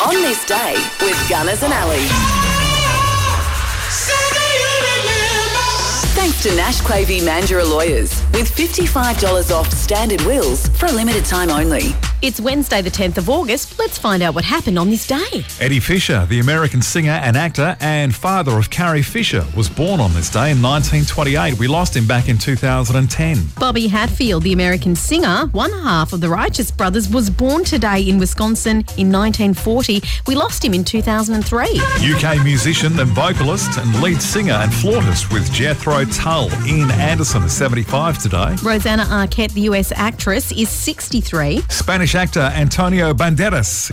On This Day with Gunners and Alley. Thanks to Nash Quavey Mandurah Lawyers with $55 off standard wills for a limited time only. It's Wednesday the 10th of August. Let's find out what happened on this day. Eddie Fisher, the American singer and actor and father of Carrie Fisher, was born on this day in 1928. We lost him back in 2010. Bobby Hatfield, the American singer, one half of the Righteous Brothers, was born today in Wisconsin in 1940. We lost him in 2003. UK musician and vocalist and lead singer and flautist with Jethro Tull, Ian Anderson is 75 today. Rosanna Arquette, the US actress, is 63. Spanish actor Antonio Banderas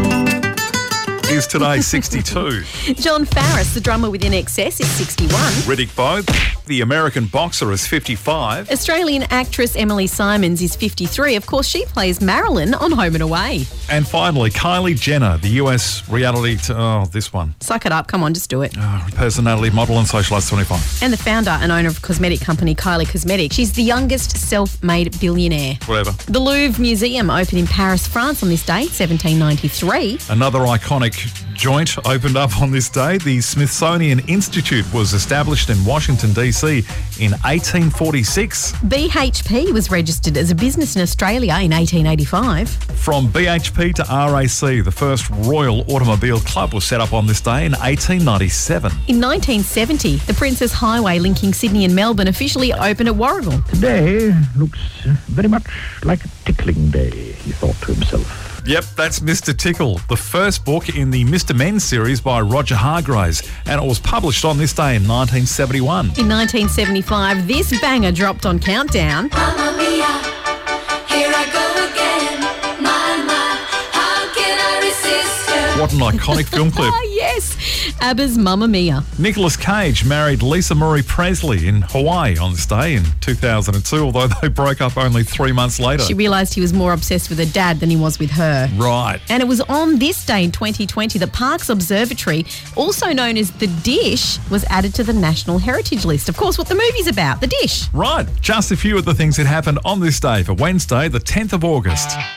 is today 62. John Farris, the drummer with INXS, is 61. Riddick Bowe, the American boxer, is 55. Australian actress Emily Simons is 53. Of course, she plays Marilyn on Home and Away. And finally, Kylie Jenner, the US reality... this one. Suck it up. Come on, just do it. Personality, model and socialite 25. And the founder and owner of cosmetic company Kylie Cosmetics. She's the youngest self-made billionaire. Whatever. The Louvre Museum opened in Paris, France on this date, 1793. Another iconic joint opened up on this day. The Smithsonian Institute was established in Washington, D.C. in 1846. BHP was registered as a business in Australia in 1885. From BHP to RAC, the first Royal Automobile Club was set up on this day in 1897. In 1970, the Princess Highway linking Sydney and Melbourne officially opened at Warragul. Today looks very much like a tickling day, he thought to himself. Yep, that's Mr. Tickle, the first book in the Mr. Men series by Roger Hargreaves, and it was published on this day in 1971. In 1975, this banger dropped on Countdown. Mamma mia, here I go again. My, how can I resist her? What an iconic film clip. Oh, yes. ABBA's Mamma Mia. Nicolas Cage married Lisa Marie Presley in Hawaii on this day in 2002, although they broke up only 3 months later. She realised he was more obsessed with her dad than he was with her. Right. And it was on this day in 2020 that Parkes Observatory, also known as The Dish, was added to the National Heritage List. Of course, what the movie's about, The Dish. Right. Just a few of the things that happened on this day for Wednesday, the 10th of August.